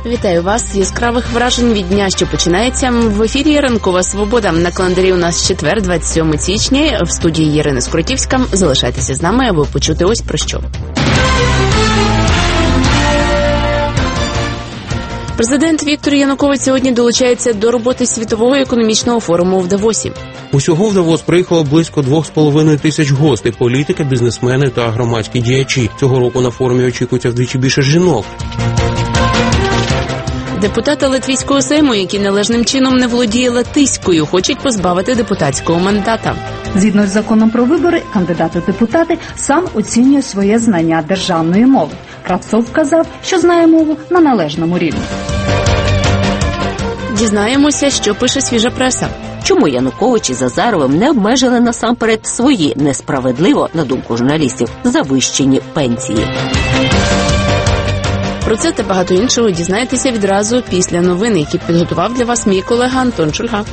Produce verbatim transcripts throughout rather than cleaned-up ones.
Вітаю вас. Яскравих вражень від дня, що починається. В ефірі «Ранкова Свобода». На календарі у нас четвер, двадцять сьоме січня. В студії Ірина Скрутівська. Залишайтеся з нами, аби почути ось про що. Президент Віктор Янукович сьогодні долучається до роботи Світового економічного форуму в Давосі. Усього в Давос приїхало близько двох з половиною тисяч гостей – політики, бізнесмени та громадські діячі. Цього року на форумі очікується вдвічі більше жінок. Депутати Латвійського Сейму, які належним чином не володіє латиською, хочуть позбавити депутатського мандата. Згідно з законом про вибори, кандидат у депутати сам оцінює своє знання державної мови. Кравцов вказав, що знає мову на належному рівні. Дізнаємося, що пише свіжа преса. Чому Янукович із Азаровим не обмежили насамперед свої, несправедливо, на думку журналістів, завищені пенсії? Про це та багато іншого дізнаєтеся відразу після новин, які підготував для вас мій колега Антон Шульга.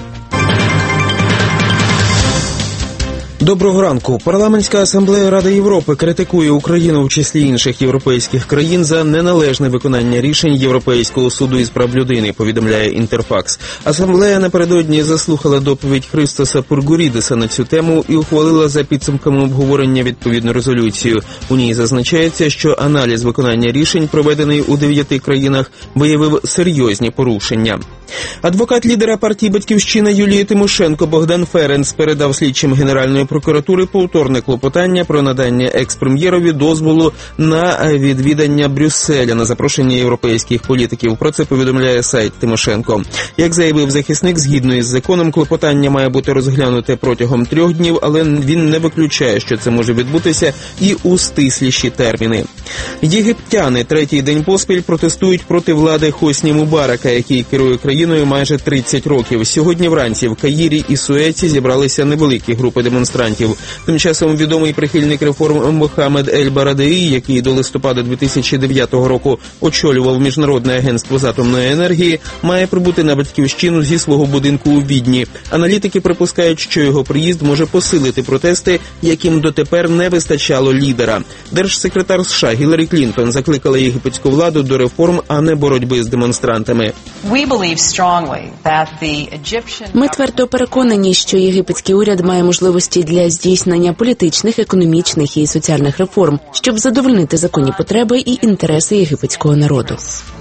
Доброго ранку. Парламентська асамблея Ради Європи критикує Україну в числі інших європейських країн за неналежне виконання рішень Європейського суду із прав людини, повідомляє Інтерфакс. Асамблея напередодні заслухала доповідь Христоса Пургурідеса на цю тему і ухвалила за підсумками обговорення відповідну резолюцію. У ній зазначається, що аналіз виконання рішень, проведений у дев'яти країнах, виявив серйозні порушення. Адвокат лідера партії «Батьківщина» Юлії Тимошенко Богдан Ференц передав слідчим Генеральної прокуратури повторне клопотання про надання екс-прем'єрові дозволу на відвідання Брюсселя на запрошення європейських політиків. Про це повідомляє сайт Тимошенко. Як заявив захисник, згідно із законом, клопотання має бути розглянуте протягом трьох днів, але він не виключає, що це може відбутися і у стисліші терміни. Єгиптяни третій день поспіль протестують проти влади Хосні Мубарака, який керує країною майже тридцять років. Сьогодні вранці в Каїрі і Суеці зібралися невеликі групи демонстрантів. Тим часом відомий прихильник реформ Мохаммед Ель-Барадеї, який до листопада дві тисячі дев'ятого року очолював Міжнародне агентство з атомної енергії, має прибути на батьківщину зі свого будинку у Відні. Аналітики припускають, що його приїзд може посилити протести, яким дотепер не вистачало лідера. Держсекретар США Гіларі Клінтон закликала єгипетську владу до реформ, а не боротьби з демонстрантами. Ми твердо переконані, що єгипетський уряд має можливості для здійснення політичних, економічних і соціальних реформ, щоб задовольнити законні потреби і інтереси єгипетського народу.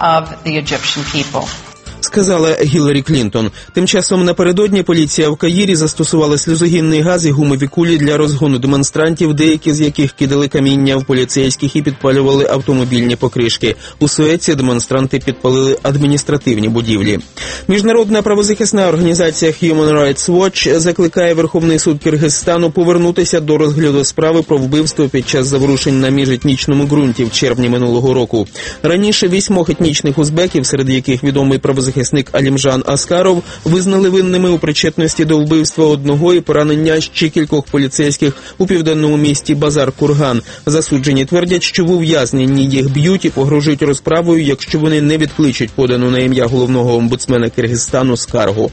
Сказала Гіларі Клінтон. Тим часом напередодні поліція в Каїрі застосувала сльозогінний газ і гумові кулі для розгону демонстрантів, деякі з яких кидали каміння в поліцейських і підпалювали автомобільні покришки. У Суеці демонстранти підпалили адміністративні будівлі. Міжнародна правозахисна організація Human Rights Watch закликає Верховний суд Киргизстану повернутися до розгляду справи про вбивство під час заворушень на міжетнічному ґрунті в червні минулого року. Раніше вісьмох етнічних узбеків, серед яких відомий правозахисник Захисник Алімжан Аскаров, визнали винними у причетності до вбивства одного і поранення ще кількох поліцейських у південному місті Базар-Курган. Засуджені твердять, що в ув'язненні їх б'ють і погрожують розправою, якщо вони не відкличуть подану на ім'я головного омбудсмена Киргизстану скаргу.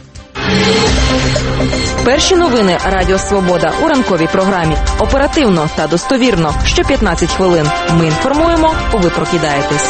Перші новини Радіо Свобода у ранковій програмі. Оперативно та достовірно. Що п'ятнадцять хвилин. Ми інформуємо, ви прокидаєтесь.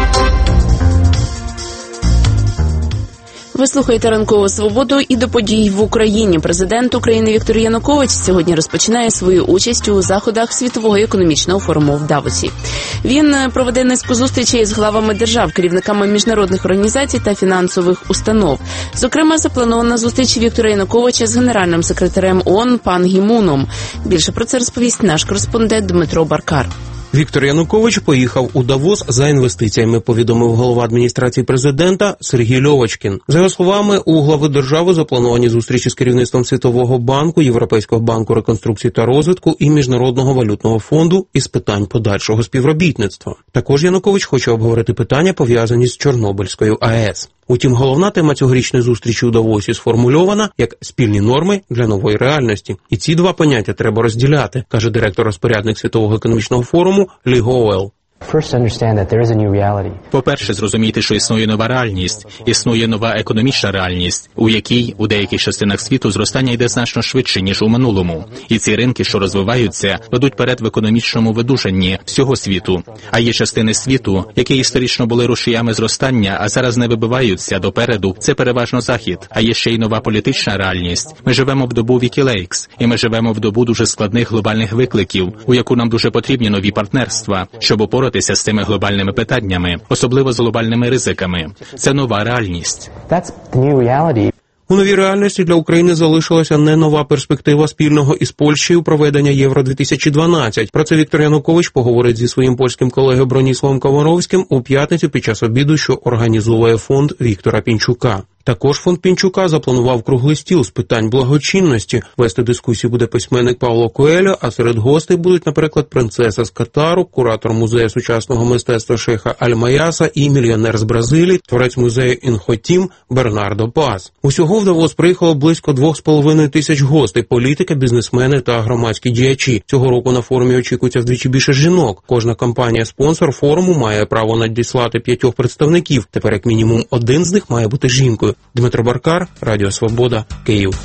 Ви слухаєте «Ранкову Свободу» і до подій в Україні. Президент України Віктор Янукович сьогодні розпочинає свою участь у заходах Світового економічного форуму в Давосі. Він проведе низку зустрічей з главами держав, керівниками міжнародних організацій та фінансових установ. Зокрема, запланована зустріч Віктора Януковича з генеральним секретарем ООН Пан Гі Муном. Більше про це розповість наш кореспондент Дмитро Баркар. Віктор Янукович поїхав у Давос за інвестиціями, повідомив голова адміністрації президента Сергій Льовочкін. За його словами, у глави держави заплановані зустрічі з керівництвом Світового банку, Європейського банку реконструкції та розвитку і Міжнародного валютного фонду із питань подальшого співробітництва. Також Янукович хоче обговорити питання, пов'язані з Чорнобильською АЕС. Утім, головна тема цьогорічної зустрічі у Давосі сформульована як спільні норми для нової реальності. І ці два поняття треба розділяти, каже директор-розпорядник Світового економічного форуму Лі Гоуел. По-перше, зрозуміти, що існує нова реальність, існує нова економічна реальність, у якій у деяких частинах світу зростання йде значно швидше, ніж у минулому. І ці ринки, що розвиваються, ведуть перед в економічному видужанні всього світу. А є частини світу, які історично були рушіями зростання, а зараз не вибиваються допереду. Це переважно Захід. А є ще й нова політична реальність. Ми живемо в добу Вікілейкс, і ми живемо в добу дуже складних глобальних викликів, у яку нам дуже потрібні нові партнерства, щоб опоратися з цими глобальними питаннями, особливо з глобальними ризиками. Це нова реальність. У новій реальності для України залишилася не нова перспектива спільного із Польщею проведення Євро дві тисячі дванадцять. Про це Віктор Янукович поговорить зі своїм польським колегою Броніславом Комаровським у п'ятницю під час обіду, що організовує фонд Віктора Пінчука. Також фонд Пінчука запланував круглий стіл з питань благочинності. Вести дискусію буде письменник Павло Коельо, а серед гостей будуть, наприклад, принцеса з Катару, куратор музею сучасного мистецтва Шейха Аль-Маяса і мільйонер з Бразилії, творець музею Інхотім Бернардо Паз. Усього в Давос приїхало близько двох з половиною тисяч гостей – політики, бізнесмени та громадські діячі. Цього року на форумі очікується вдвічі більше жінок. Кожна компанія-спонсор форуму має право надіслати п'ятьох представників. Тепер як мінімум один з них має бути жінкою. Дмитро Баркар, Радіо Свобода, Київ.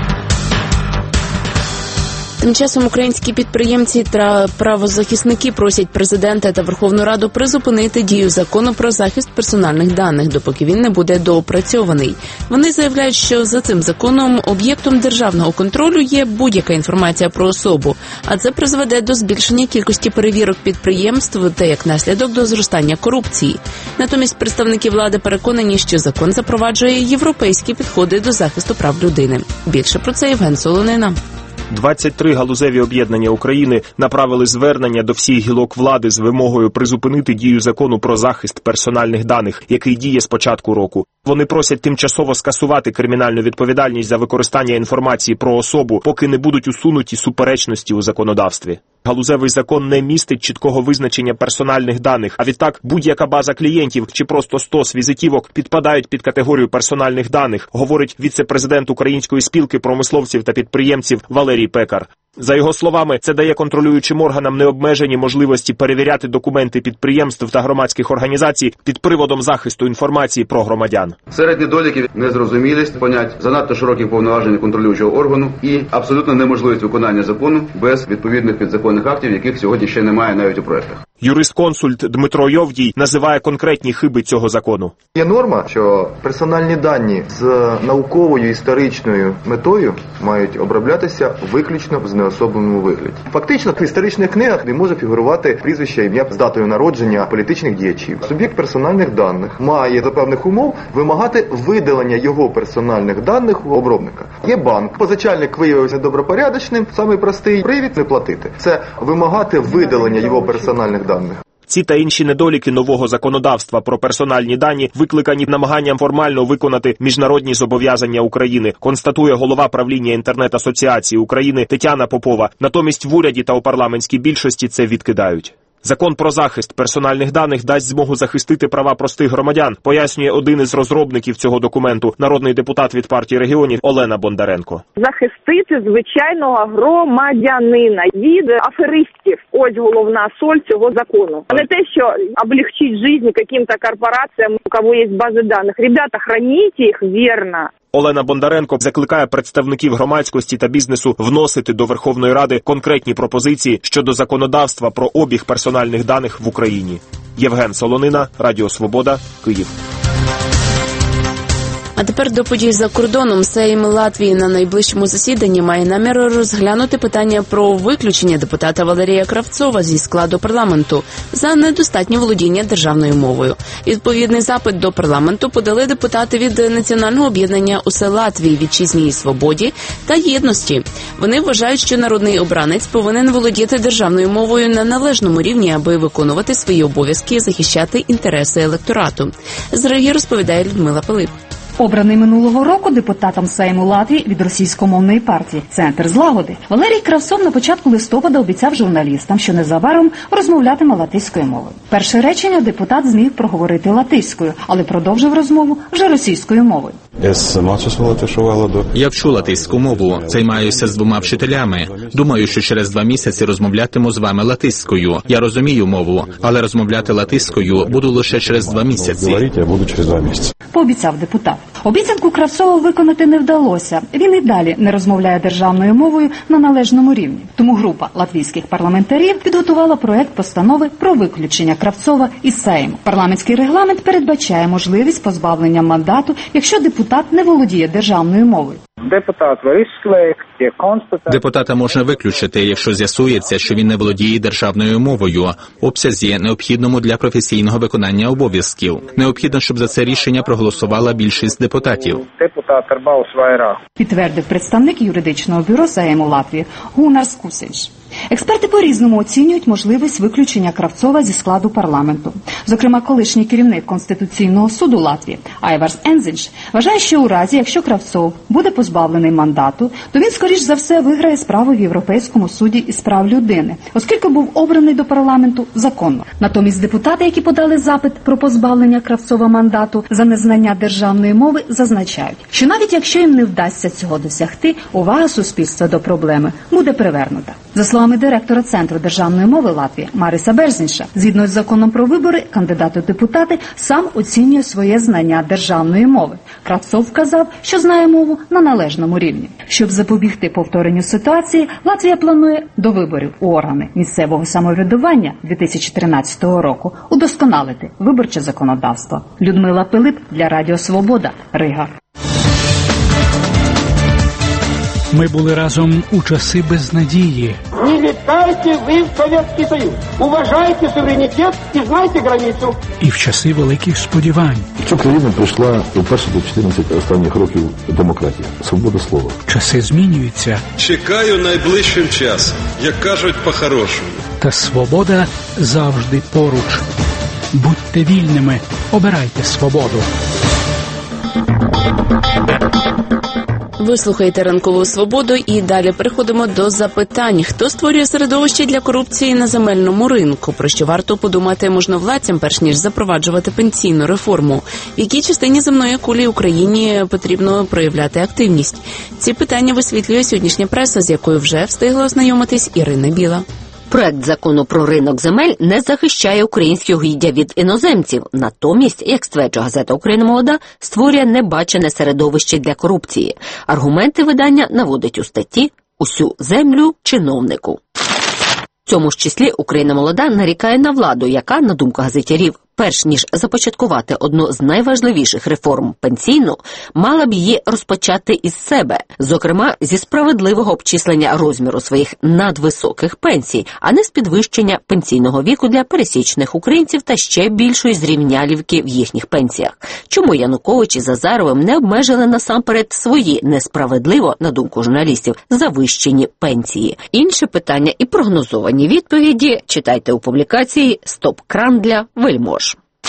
Тим часом українські підприємці та правозахисники просять президента та Верховну Раду призупинити дію закону про захист персональних даних, допоки він не буде доопрацьований. Вони заявляють, що за цим законом об'єктом державного контролю є будь-яка інформація про особу, а це призведе до збільшення кількості перевірок підприємств та як наслідок до зростання корупції. Натомість представники влади переконані, що закон запроваджує європейські підходи до захисту прав людини. Більше про це Євген Солонина. двадцять три галузеві об'єднання України направили звернення до всіх гілок влади з вимогою призупинити дію закону про захист персональних даних, який діє з початку року. Вони просять тимчасово скасувати кримінальну відповідальність за використання інформації про особу, поки не будуть усунуті суперечності у законодавстві. Галузевий закон не містить чіткого визначення персональних даних, а відтак будь-яка база клієнтів чи просто стос візитівок підпадають під категорію персональних даних, говорить віце-президент Української спілки промисловців та підприємців Валерій Пекар. За його словами, це дає контролюючим органам необмежені можливості перевіряти документи підприємств та громадських організацій під приводом захисту інформації про громадян. Серед недоліків незрозумілість понять, занадто широкі повноваження контролюючого органу і абсолютно неможливість виконання закону без відповідних підзаконних актів, яких сьогодні ще немає навіть у проектах. Юрист-консульт Дмитро Йовдій називає конкретні хиби цього закону. Є норма, що персональні дані з науковою історичною метою мають оброблятися виключно в знеособленому вигляді. Фактично, в історичних книгах не може фігурувати прізвище, ім'я з датою народження політичних діячів. Суб'єкт персональних даних має за певних умов вимагати видалення його персональних даних у обробника. Є банк, позичальник виявився добропорядочним, самий простий привід не платити. Це вимагати видалення його персональних даних. Ці та інші недоліки нового законодавства про персональні дані викликані намаганням формально виконати міжнародні зобов'язання України, констатує голова правління інтернет-асоціації України Тетяна Попова. Натомість в уряді та у парламентській більшості це відкидають. Закон про захист персональних даних дасть змогу захистити права простих громадян, пояснює один із розробників цього документу, народний депутат від партії регіонів Олена Бондаренко. Захистити звичайного громадянина від аферистів. Ось головна соль цього закону. А не те, що облегчить життя яким-то корпораціям, у кого є бази даних. Ребята, храніть їх вірно. Олена Бондаренко закликає представників громадськості та бізнесу вносити до Верховної Ради конкретні пропозиції щодо законодавства про обіг персональних даних в Україні. Євген Солонина, Радіо Свобода, Київ. А тепер до подій за кордоном. Сейм Латвії на найближчому засіданні має намір розглянути питання про виключення депутата Валерія Кравцова зі складу парламенту за недостатнє володіння державною мовою. Відповідний запит до парламенту подали депутати від Національного об'єднання «Усе Латвії, Вітчизні і Свободі» та «Єдності». Вони вважають, що народний обранець повинен володіти державною мовою на належному рівні, аби виконувати свої обов'язки і захищати інтереси електорату. З Риги розповідає Людмила Пилип. Обраний минулого року депутатом Сейму Латвії від російськомовної партії «Центр злагоди», Валерій Кравцов на початку листопада обіцяв журналістам, що незабаром розмовлятиме латиською мовою. Перше речення депутат зміг проговорити латиською, але продовжив розмову вже російською мовою. Я вчу латиську мову, займаюся з двома вчителями. Думаю, що через два місяці розмовлятиму з вами латиською. Я розумію мову, але розмовляти латиською буду лише через два місяці. Пообіцяв депутат. Обіцянку Кравцова виконати не вдалося. Він і далі не розмовляє державною мовою на належному рівні. Тому група латвійських парламентарів підготувала проект постанови про виключення Кравцова із Сейму. Парламентський регламент передбачає можливість позбавлення мандату, якщо депутат не володіє державною мовою. Депутата можна виключити, якщо з'ясується, що він не володіє державною мовою, обсязі, необхідному для професійного виконання обов'язків. Необхідно, щоб за це рішення проголосувала більшість депутатів. Підтвердив представник юридичного бюро Сейму Латвії Гунарс Кусич. Експерти по-різному оцінюють можливість виключення Кравцова зі складу парламенту. Зокрема, колишній керівник Конституційного суду Латвії Айварс Ензинш вважає, що у разі, якщо Кравцов буде позбавлений мандату, то він, скоріш за все, виграє справу в Європейському суді із прав людини, оскільки був обраний до парламенту законно. Натомість депутати, які подали запит про позбавлення Кравцова мандату за незнання державної мови, зазначають, що навіть якщо їм не вдасться цього досягти, увага суспільства до проблеми буде привернута. За словами директора Центру державної мови Латвії Мариса Берзінша, згідно з законом про вибори, кандидат у депутати сам оцінює своє знання державної мови. Кравцов вказав, що знає мову на належному рівні. Щоб запобігти повторенню ситуації, Латвія планує до виборів у органи місцевого самоврядування дві тисячі тринадцятого року удосконалити виборче законодавство. Людмила Пилип для Радіо Свобода, Рига. Ми були разом у часи безнадії. Не літайте ви в Совєтський Союз. Уважайте суверенітет і знайте границю. І в часи великих сподівань. В цю країну прийшла у перші до чотирнадцяти останніх років демократія, свобода слова. Часи змінюються. Чекаю найближчим часом, як кажуть по-хорошому. Та свобода завжди поруч. Будьте вільними, обирайте свободу. Ви слухаєте «Ранкову свободу» і далі переходимо до запитань. Хто створює середовище для корупції на земельному ринку? Про що варто подумати можновладцям, перш ніж запроваджувати пенсійну реформу? В якій частині земної кулі Україні потрібно проявляти активність? Ці питання висвітлює сьогоднішня преса, з якою вже встигла ознайомитись Ірина Біла. Проект закону про ринок земель не захищає українське угіддя від іноземців. Натомість, як стверджує газета «Україна молода», створює небачене середовище для корупції. Аргументи видання наводить у статті «Усю землю чиновнику». В цьому ж числі «Україна молода» нарікає на владу, яка, на думку газетярів, перш ніж започаткувати одну з найважливіших реформ – пенсійну, мала б її розпочати із себе, зокрема зі справедливого обчислення розміру своїх надвисоких пенсій, а не з підвищення пенсійного віку для пересічних українців та ще більшої зрівнялівки в їхніх пенсіях. Чому Янукович із Азаровим не обмежили насамперед свої несправедливо, на думку журналістів, завищені пенсії? Інше питання і прогнозовані відповіді читайте у публікації «Стоп-кран для вельмож».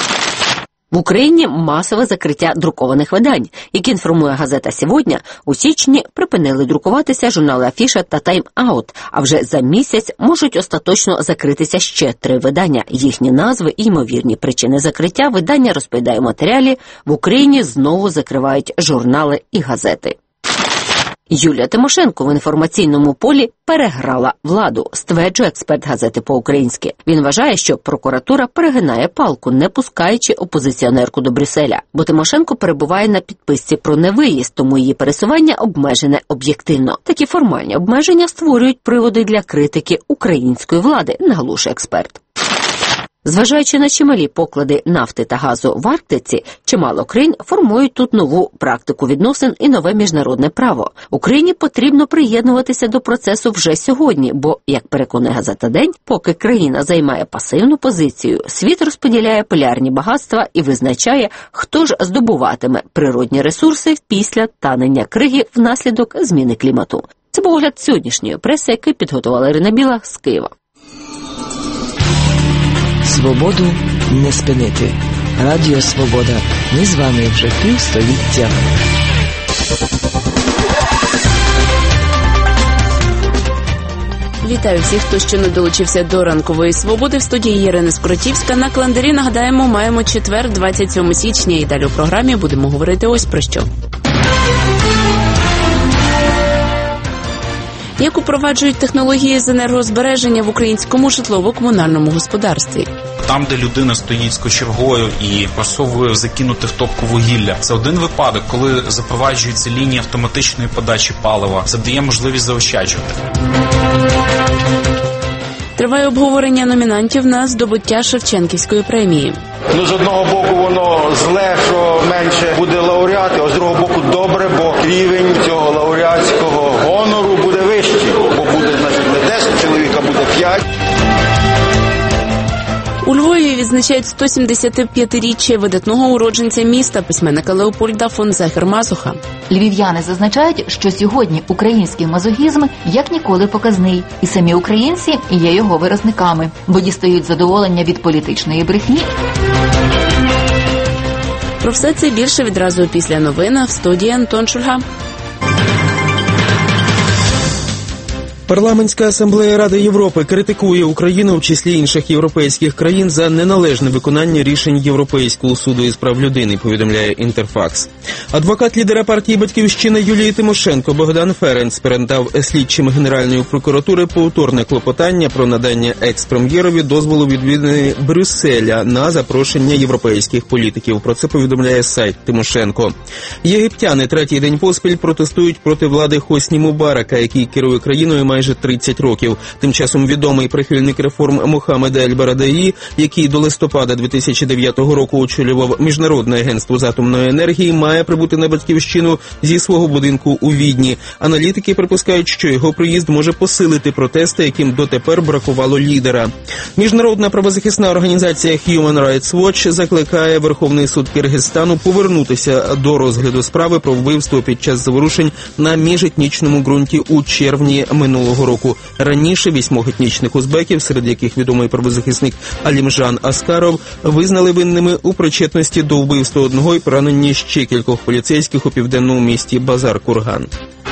В Україні масове закриття друкованих видань. Як інформує газета «Сьогодні», у січні припинили друкуватися журнали «Афіша» та «Тайм-аут», а вже за місяць можуть остаточно закритися ще три видання. Їхні назви і ймовірні причини закриття видання розповідає у матеріалі. В Україні знову закривають журнали і газети. Юлія Тимошенко в інформаційному полі переграла владу, стверджує експерт газети «По-українськи». Він вважає, що прокуратура перегинає палку, не пускаючи опозиціонерку до Брюсселя. Бо Тимошенко перебуває на підписці про невиїзд, тому її пересування обмежене об'єктивно. Такі формальні обмеження створюють приводи для критики української влади, наголошує експерт. Зважаючи на чималі поклади нафти та газу в Арктиці, чимало країн формують тут нову практику відносин і нове міжнародне право. Україні потрібно приєднуватися до процесу вже сьогодні, бо, як переконує газета «День», поки країна займає пасивну позицію, світ розподіляє полярні багатства і визначає, хто ж здобуватиме природні ресурси після танення криги внаслідок зміни клімату. Це був огляд сьогоднішньої преси, який підготувала Ірина Біла з Києва. Свободу не спинити. Радіо Свобода. Ми з вами вже півстоліття. Вітаю всіх, хто ще не долучився до «Ранкової свободи». В студії Ірина Скоротівська. На календарі, нагадаємо, маємо четвер, двадцять сьомого січня. І далі у програмі будемо говорити ось про що. Як упроваджують технології з енергозбереження в українському житлово-комунальному господарстві? Там, де людина стоїть з кочергою і просовує в закинуте в топку вугілля, це один випадок, коли запроваджується лінія автоматичної подачі палива. Це дає можливість заощаджувати. Триває обговорення номінантів на здобуття Шевченківської премії. Ну, з одного боку, воно зле, що менше буде лауреатів, а з другого боку добре, бо рівень цього лауреатського гонору буде вищий, бо буде, значить, не десять чоловік, а буде п'ять. У Львові відзначають сто сімдесят п'ятиріччя видатного уродженця міста, письменника Леопольда фон Зехер-Мазуха. Львів'яни зазначають, що сьогодні український мазохізм як ніколи показний, і самі українці є його виразниками, бо дістають задоволення від політичної брехні. Про все це більше відразу після новин в студії Антон Шульга. Парламентська асамблея Ради Європи критикує Україну в числі інших європейських країн за неналежне виконання рішень Європейського суду із прав людини, повідомляє Інтерфакс. Адвокат лідера партії «Батьківщина» Юлії Тимошенко Богдан Ференц передав слідчим Генеральної прокуратури повторне клопотання про надання екс-прем'єрові дозволу відвідини Брюсселя на запрошення європейських політиків. Про це повідомляє сайт Тимошенко. Єгиптяни третій день поспіль протестують проти влади Хосні Мубарака, який керує країною майже тридцять років. Тим часом відомий прихильник реформ Мохаммед Ель-Барадаї, який до листопада дві тисячі дев'ятого року очолював Міжнародне агентство з атомної енергії, має прибути на батьківщину зі свого будинку у Відні. Аналітики припускають, що його приїзд може посилити протести, яким дотепер бракувало лідера. Міжнародна правозахисна організація Human Rights Watch закликає Верховний суд Киргизстану повернутися до розгляду справи про вбивство під час заворушень на міжетнічному ґрунті у червні минулого року. Раніше вісьмох етнічних узбеків, серед яких відомий правозахисник Алімжан Аскаров, визнали винними у причетності до вбивства одного і пораненні ще кількох поліцейських у південному місті Базар-Курган.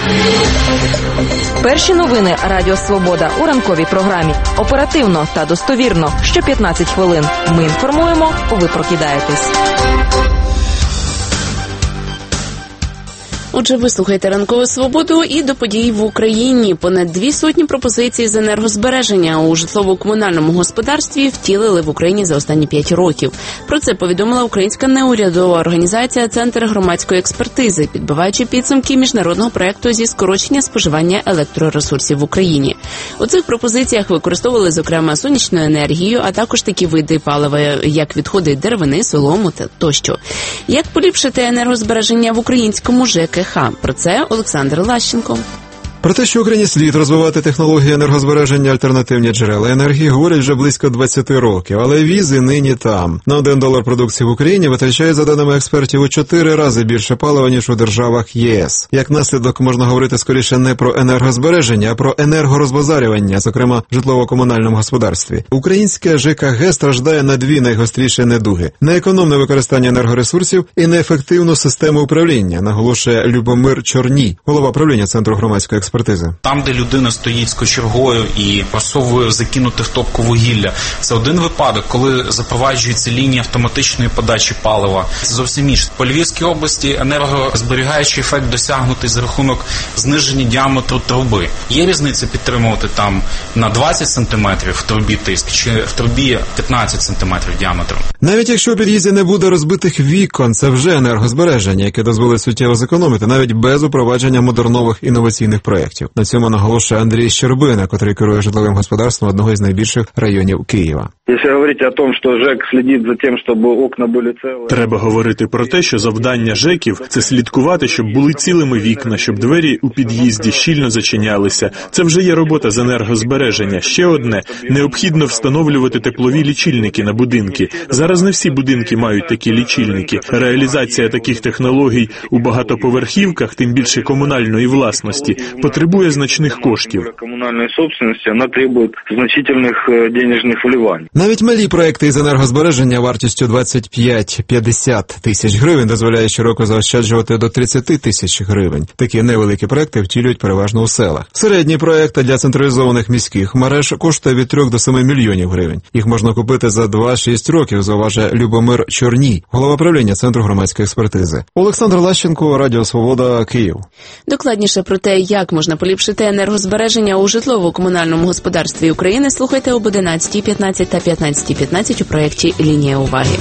Перші новини Радіо Свобода у ранковій програмі. Оперативно та достовірно. Що п'ятнадцять хвилин. Ми інформуємо, ви прокидаєтесь. Отже, ви слухаєте «Ранкову свободу» і до подій в Україні. Понад дві сотні пропозицій з енергозбереження у житлово-комунальному господарстві втілили в Україні за останні п'ять років. Про це повідомила українська неурядова організація «Центр громадської експертизи», підбиваючи підсумки міжнародного проєкту зі скорочення споживання електроресурсів в Україні. У цих пропозиціях використовували, зокрема, сонячну енергію, а також такі види палива, як відходи деревини, солому тощо. Як поліпшити енергозбереження в українському ЖЕК? Про це Олександр Лащенко. Про те, що в Україні слід розвивати технології енергозбереження, альтернативні джерела енергії, говорять вже близько двадцять років, але візи нині там. На один долар продукції в Україні витрачає, за даними експертів, у чотири рази більше палива, ніж у державах ЄС. Як наслідок, можна говорити скоріше не про енергозбереження, а про енергорозбазарювання, зокрема в житлово-комунальному господарстві. Українське ЖКГ страждає на дві найгостріші недуги – неекономне використання енергоресурсів і неефективну систему управління, наголошує Любомир Чорній, голова правління Центру громадської експертизи. Там, де людина стоїть з кочергою і просовує в закинуте в топку вугілля, це один випадок, коли запроваджується лінія автоматичної подачі палива. Це зовсім інше. По Львівській області енергозберігаючий ефект досягнутий за рахунок зниження діаметру труби. Є різниця підтримувати там на двадцять сантиметрів в трубі тиск, чи в трубі п'ятнадцять сантиметрів діаметром. Навіть якщо у під'їзді не буде розбитих вікон, це вже енергозбереження, яке дозволить суттєво зекономити, навіть без упровадження модернових інноваційних проєктів. На цьому наголошує Андрій Щербина, котрий керує житловим господарством одного із найбільших районів Києва. Якщо говорити о тому, що ЖЕК слідить за тим, щоб окна були цілі. Треба говорити про те, що завдання ЖЕКів – це слідкувати, щоб були цілими вікна, щоб двері у під'їзді щільно зачинялися. Це вже є робота з енергозбереження. Ще одне – необхідно встановлювати теплові лічильники на будинки. Зараз не всі будинки мають такі лічильники. Реалізація таких технологій у багатоповерхівках, тим більше комунальної власності, потребує значних коштів. Комунальної собственності, вона требує значительних денежних вливань. Навіть малі проекти із енергозбереження вартістю двадцять п'ять - п'ятдесят тисяч гривень дозволяє щороку заощаджувати до тридцять тисяч гривень. Такі невеликі проекти втілюють переважно у селах. Середній проект для централізованих міських мереж коштує від трьох до семи мільйонів гривень. Їх можна купити за два-шість років, зауважує Любомир Чорній, голова правління Центру громадської експертизи. Олександр Лащенко, Радіо Свобода, Київ. Докладніше про те, як можна поліпшити енергозбереження у житлово-комунальному господарстві України, слухайте об одинадцятій п'ятнадцять та п'ятнадцятій п'ятнадцять у проєкті «Лінія уваги».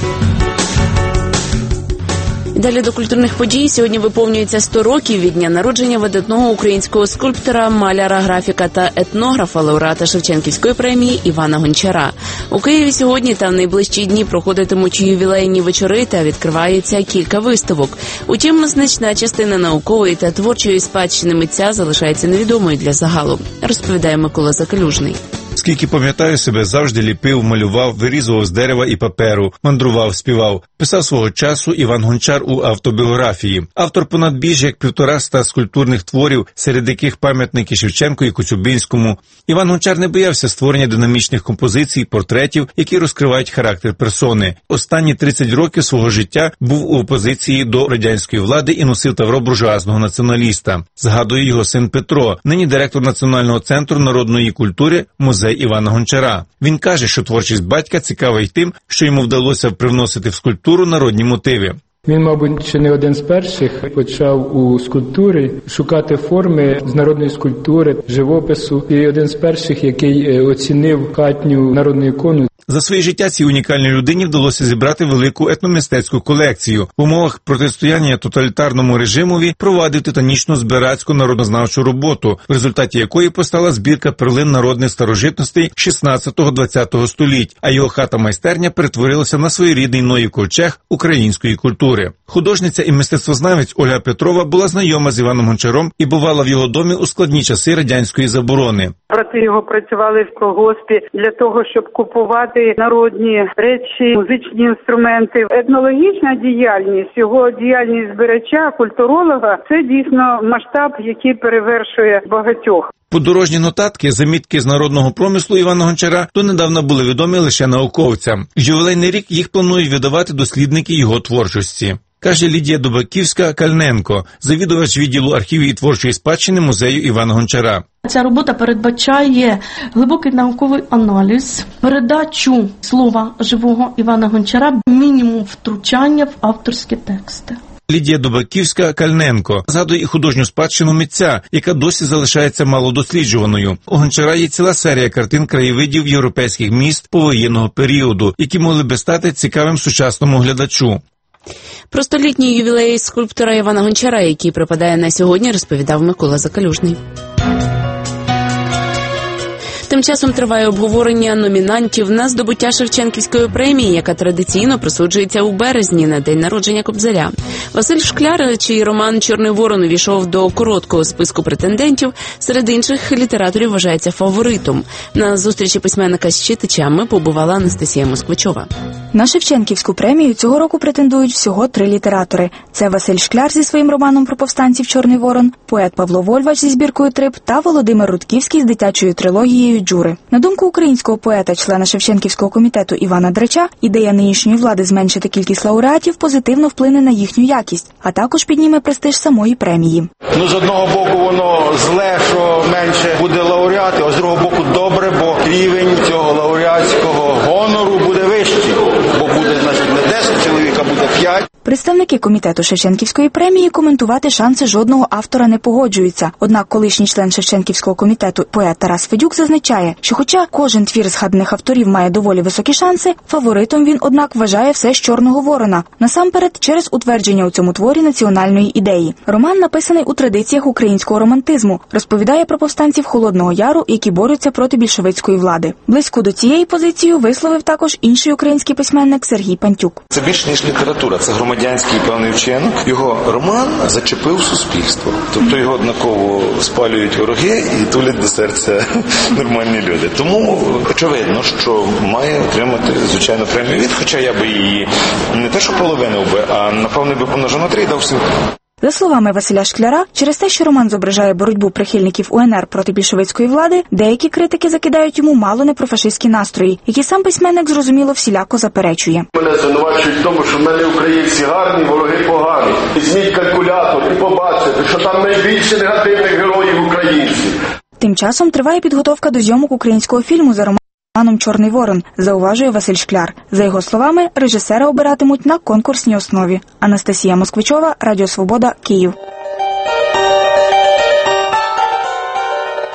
Далі до культурних подій. Сьогодні виповнюється сто років від дня народження видатного українського скульптора, маляра, графіка та етнографа, лауреата Шевченківської премії Івана Гончара. У Києві сьогодні та в найближчі дні проходитимуть ювілейні вечори та відкривається кілька виставок. Утім, значна частина наукової та творчої спадщини митця залишається невідомою для загалу, розповідає Микола Закалюжний. Скільки пам'ятаю себе, завжди ліпив, малював, вирізував з дерева і паперу, мандрував, співав. Писав свого часу Іван Гончар у автобіографії. Автор понад більш як півтораста скульптурних творів, серед яких пам'ятники Шевченку і Коцюбинському. Іван Гончар не боявся створення динамічних композицій, портретів, які розкривають характер персони. Останні тридцять років свого життя був у опозиції до радянської влади і носив тавро буржуазного націоналіста. Згадує його син Петро, нині директор Національного центру народної культури «Музей Івана Гончара». Він каже, що творчість батька цікава й тим, що йому вдалося привносити в скульптуру народні мотиви. Він, мабуть, ще не один з перших почав у скульптурі шукати форми з народної скульптури, живопису. І один з перших, який оцінив хатню народну ікону. За своє життя цій унікальній людині вдалося зібрати велику етномистецьку колекцію. В умовах протистояння тоталітарному режимові провадив титанічну збирацьку народознавчу роботу, в результаті якої постала збірка перлин народних старожитностей шістнадцятого-двадцятого століть, а його хата-майстерня перетворилася на своєрідний Ноїв ковчег української культури. Художниця і мистецтвознавець Ольга Петрова була знайома з Іваном Гончаром і бувала в його домі у складні часи радянської заборони. Брати його працювали в колгоспі для того, щоб купувати народні речі, музичні інструменти. Етнологічна діяльність, його діяльність збирача, культуролога – це дійсно масштаб, який перевершує багатьох. Подорожні нотатки, замітки з народного промислу Івана Гончара донедавна були відомі лише науковцям. В ювілейний рік їх планують видавати дослідники його творчості. Каже Лідія Дубаківська-Кальненко, завідувач відділу архівів і творчої спадщини музею Івана Гончара. Ця робота передбачає глибокий науковий аналіз, передачу слова живого Івана Гончара, мінімум втручання в авторські тексти. Лідія Дубаківська-Кальненко згадує і художню спадщину митця, яка досі залишається малодосліджуваною. У Гончара є ціла серія картин краєвидів європейських міст повоєнного періоду, які могли би стати цікавим сучасному глядачу. Про столітній ювілей скульптора Івана Гончара, який припадає на сьогодні, розповідав Микола Закалюжний. Тим часом триває обговорення номінантів на здобуття Шевченківської премії, яка традиційно присуджується у березні на день народження Кобзаря. Василь Шкляр, чий роман «Чорний ворон» увійшов до короткого списку претендентів, серед інших літераторів вважається фаворитом. На зустрічі письменника з читачами побувала Анастасія Москвичова. На Шевченківську премію цього року претендують всього три літератори. Це Василь Шкляр зі своїм романом про повстанців «Чорний ворон», поет Павло Вольвач зі збіркою «Трип» та Володимир Рудківський з дитячою трилогією «Джури». На думку українського поета, члена Шевченківського комітету Івана Драча, ідея нинішньої влади зменшити кількість лауреатів позитивно вплине на їхню якість, а також підніме престиж самої премії. Ну, з одного боку, воно зле, що менше буде лауреатів, а з другого боку добре, бо рівень цього лауреатського гонору буде вищий, бо буде, значить, не десять чоловік, а буде п'ять. Представники комітету Шевченківської премії коментувати шанси жодного автора не погоджуються. Однак колишній член Шевченківського комітету поет Тарас Федюк зазначає, що хоча кожен твір згаданих авторів має доволі високі шанси, фаворитом він, однак, вважає все з «Чорного ворона», насамперед через утвердження у цьому творі національної ідеї. Роман написаний у традиціях українського романтизму, розповідає про повстанців Холодного Яру, які борються проти більшовицької влади. Близько до цієї позиції висловив також інший український письменник Сергій Пантюк. Це більш ніж література, це громадянський певний вчинок. Його роман зачепив суспільство. Тобто його однаково спалюють вороги і тулять до серця нормальні люди. Тому очевидно, що має отримати, звичайно, премію від, хоча я би її не те, що половинив би, а напевно би помножив на три і дав всю. За словами Василя Шкляра, через те, що роман зображає боротьбу прихильників УНР проти більшовицької влади, деякі критики закидають йому мало не профашистські настрої, які сам письменник, зрозуміло, всіляко заперечує. Мене звинувачують в тому, що в мене українці гарні, вороги погані. Візьміть калькулятор і побачите, що там найбільше негативних героїв українців. Тим часом триває підготовка до зйомок українського фільму за романом «Чорний ворон», зауважує Василь Шкляр. За його словами, режисера обиратимуть на конкурсній основі. Анастасія Москвичова, Радіо Свобода, Київ.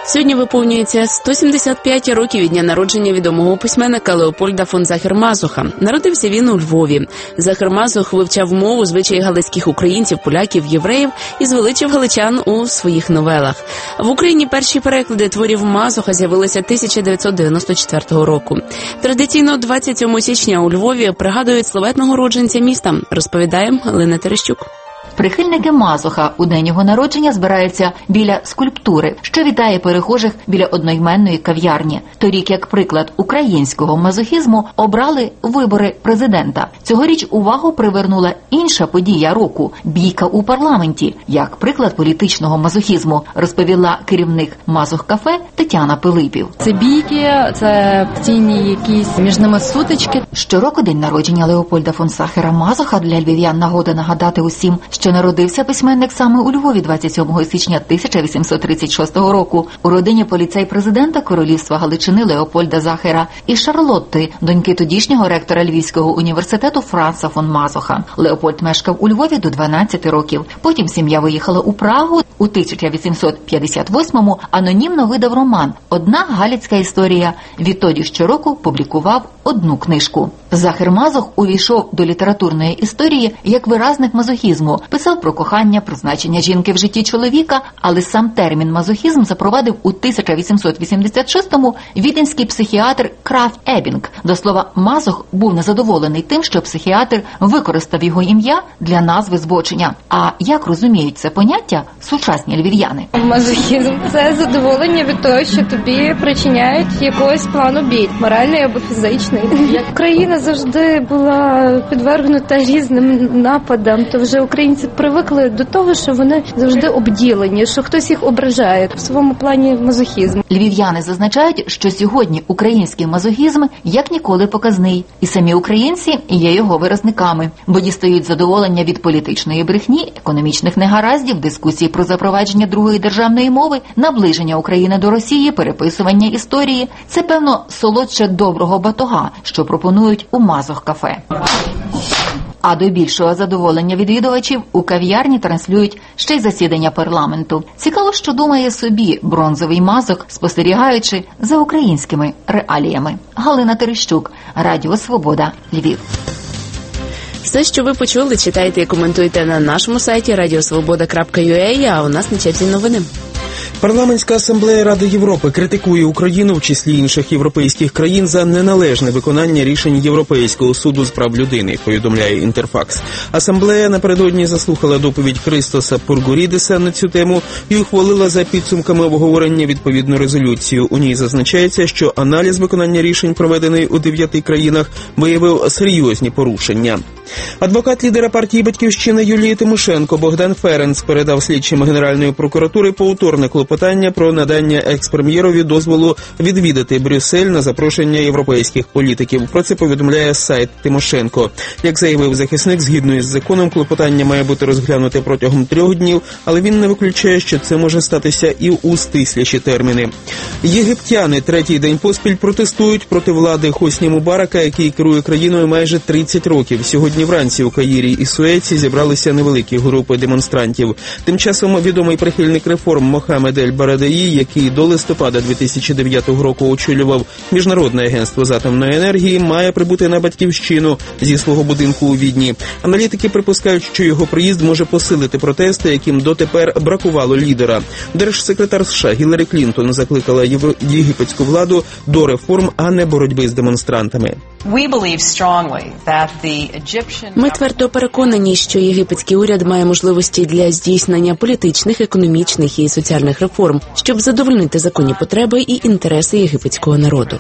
Сьогодні виповнюється сто сімдесят п'ять років від дня народження відомого письменника Леопольда фон Захер-Мазуха. Народився він у Львові. Захер-Мазух вивчав мову, звичаї галицьких українців, поляків, євреїв і звеличив галичан у своїх новелах. В Україні перші переклади творів Мазуха з'явилися тисяча дев'ятсот дев'яносто четвертого року. Традиційно двадцять сьомого січня у Львові пригадують славетного родженця міста, розповідає Галина Терещук. Прихильники Мазуха у день його народження збираються біля скульптури, що вітає перехожих біля одноіменної кав'ярні. Торік, як приклад українського мазохізму, обрали вибори президента. Цьогоріч увагу привернула інша подія року – бійка у парламенті. Як приклад політичного мазохізму, розповіла керівник Мазух-кафе Тетяна Пилипів. Це бійки, це постійні якісь між ними сутички. Щороку день народження Леопольда фон Захера-Мазуха для львів'ян нагода нагадати усім, що народився письменник саме у Львові двадцять сьомого січня тисяча вісімсот тридцять шостого року у родині поліцей-президента Королівства Галичини Леопольда Захера і Шарлотти, доньки тодішнього ректора Львівського університету Франца фон Мазуха. Леопольд мешкав у Львові до дванадцяти років. Потім сім'я виїхала у Прагу. У тисяча вісімсот п'ятдесят восьмому анонімно видав роман «Одна галицька історія». Відтоді щороку публікував одну книжку. Захер-Мазух увійшов до літературної історії як виразник мазохізму. Писав про кохання, про значення жінки в житті чоловіка, але сам термін мазохізм запровадив у тисяча вісімсот вісімдесят шостому віденський психіатр Крафт Ебінг. До слова, Мазух був незадоволений тим, що психіатр використав його ім'я для назви збочення. А як розуміють це поняття сучасні львів'яни? Мазохізм – це задоволення від того, що тобі причиняють якогось плану біль, моральний або фізичний. Як країна завжди була підвергнута різним нападам, то вже українці привикли до того, що вони завжди обділені, що хтось їх ображає в своєму плані мазохізм. Львів'яни зазначають, що сьогодні український мазохізм як ніколи показний. І самі українці є його виразниками, бо дістають задоволення від політичної брехні, економічних негараздів, дискусій про запровадження другої державної мови, наближення України до Росії, переписування історії. Це, певно, солодше доброго батога, що пропонують у Мазух-кафе. А до більшого задоволення відвідувачів у кав'ярні транслюють ще й засідання парламенту. Цікаво, що думає собі бронзовий Мазух, спостерігаючи за українськими реаліями. Галина Терещук, Радіо Свобода, Львів. Все, що ви почули, читайте і коментуйте на нашому сайті радіосвобода крапка ю а, а у нас на черзі новини. Парламентська асамблея Ради Європи критикує Україну в числі інших європейських країн за неналежне виконання рішень Європейського суду з прав людини, повідомляє Інтерфакс. Асамблея напередодні заслухала доповідь Христоса Пургорідеса на цю тему і ухвалила за підсумками обговорення відповідну резолюцію. У ній зазначається, що аналіз виконання рішень, проведений у дев'яти країнах, виявив серйозні порушення. Адвокат лідера партії «Батьківщина» Юлії Тимошенко Богдан Ференц передав слідчим Генеральної прокуратури повторне клопотання про надання екс-прем'єрові дозволу відвідати Брюссель на запрошення європейських політиків. Про це повідомляє сайт Тимошенко. Як заявив захисник, згідно із законом, клопотання має бути розглянуте протягом трьох днів, але він не виключає, що це може статися і у стисліші терміни. Єгиптяни третій день поспіль протестують проти влади Хосні Мубарака, який керує країною майже тридцять років. Сьогодні вранці у Каїрі і Суеці зібралися невеликі групи демонстрантів. Тим часом відомий прихильник реформ Мохамед Ель-Барадаї, який до листопада дві тисячі дев'ятого року очолював Міжнародне агентство з атомної енергії, має прибути на Батьківщину зі свого будинку у Відні. Аналітики припускають, що його приїзд може посилити протести, яким дотепер бракувало лідера. Держсекретар США Гіларі Клінтон закликала єгипетську владу до реформ, а не боротьби з демонстрантами. Ми твердо переконані, що єгипетський уряд має можливості для здійснення політичних, економічних і соціальних реформ, щоб задовольнити законні потреби і інтереси єгипетського народу.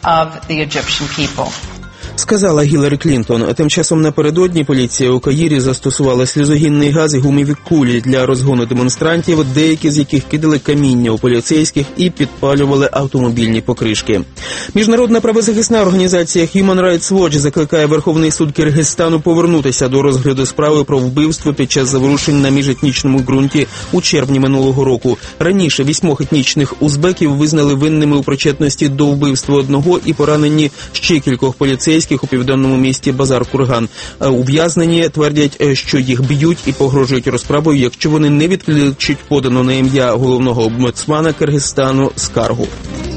Сказала Гіларі Клінтон. Тим часом напередодні поліція у Каїрі застосувала сльозогінний газ і гумові кулі для розгону демонстрантів, деякі з яких кидали каміння у поліцейських і підпалювали автомобільні покришки. Міжнародна правозахисна організація Human Rights Watch закликає Верховний суд Киргизстану повернутися до розгляду справи про вбивство під час заворушень на міжетнічному ґрунті у червні минулого року. Раніше вісьмох етнічних узбеків визнали винними у причетності до вбивства одного і поранені ще кількох поліцейських поліцейських у південному місті Базар-Курган. Ув'язнені твердять, що їх б'ють і погрожують розправою, якщо вони не відключать подану на ім'я головного омбудсмана Киргизстану скаргу.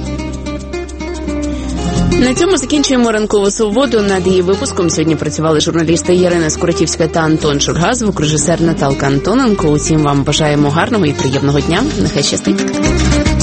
На цьому закінчуємо ранкову свободу. Над її випуском сьогодні працювали журналісти Ірина Скуратівська та Антон Шурга, звукорежисер Наталка Антоненко. Усім вам бажаємо гарного і приємного дня. Нехай щастить.